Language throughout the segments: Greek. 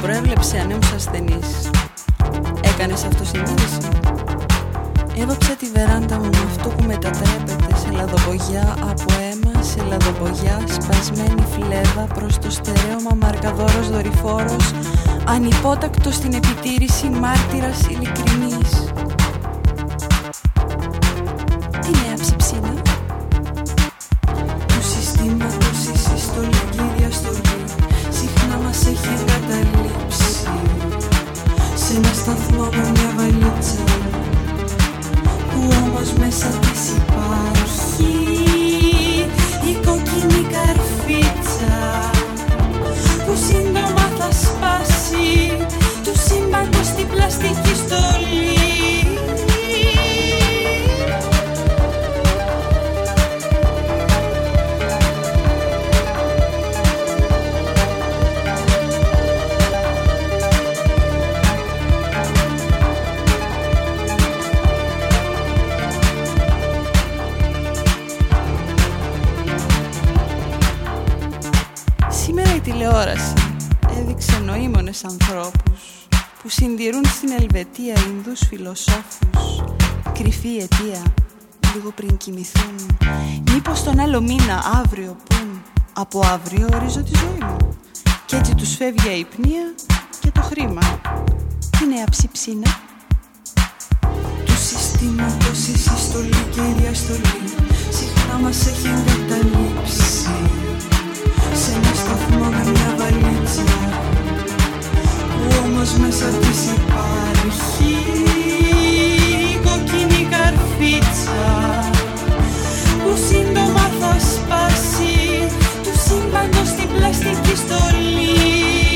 προέβλεψε ανέμους ασθενείς. Έκανες αυτοσυνείδηση? Έβαψα τη βεράντα μου με αυτό που μετατρέπεται σε λαδομπογιά από αίμα, σε λαδομπογιά σπασμένη φλέβα προς το στερέωμα μαρκαδόρος δορυφόρος, ανυπότακτος στην επιτήρηση, μάρτυρας ειλικρινής. Τι νέα ψιψίνα? Του συστήματος η συστολική διαστολή συχνά μας έχει εγκαταλείψει σε ένα σταθμό με μια βαλίτσα που όμως μέσα της υπάρχει η κόκκινη καρφίτσα που σύντομα θα σπάσει του σύμπαντος στην πλαστική στολή. Τηλεόραση έδειξε νοήμονες ανθρώπους που συντηρούν στην Ελβετία Ινδούς φιλοσόφους. Κρυφή αιτία, λίγο πριν κοιμηθούν. Μήπως τον άλλο μήνα αύριο πουν? Από αύριο ορίζω τη ζωή μου. Κι έτσι τους φεύγει η αϊπνία και το χρήμα. Τι νέα ψιψίνα? Του συστήματος η συστολή και η διαστολή συχνά μας έχει εγκαταλείψει σε ένα σταθμό με μια βαλίτσα που όμως μέσα της υπάρχει η κόκκινη καρφίτσα που σύντομα θα σπάσει του σύμπαντος στην πλαστική στολή.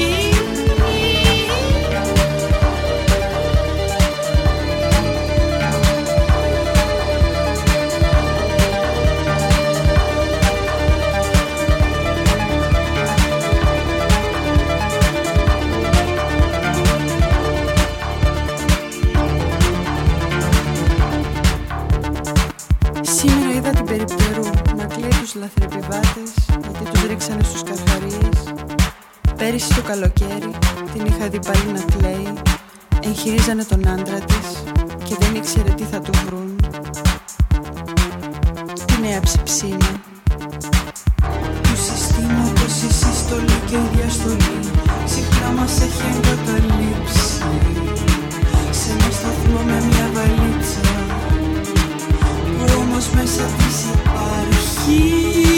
Λαθρεπιβάτες γιατί τους ρίξανε στους καρχαρίες. Πέρυσι το καλοκαίρι την είχα δει πάλι να κλαίει. Εγχειρίζανε τον άντρα της και δεν ήξερε τι θα του βρουν. Τι νέα ψιψίνα? Του συστήματος η συστολή και η διαστολή συχνά μας έχει εγκαταλείψει σε ένα σταθμό με μια βαλίτσα που όμως μέσα της υπάρχει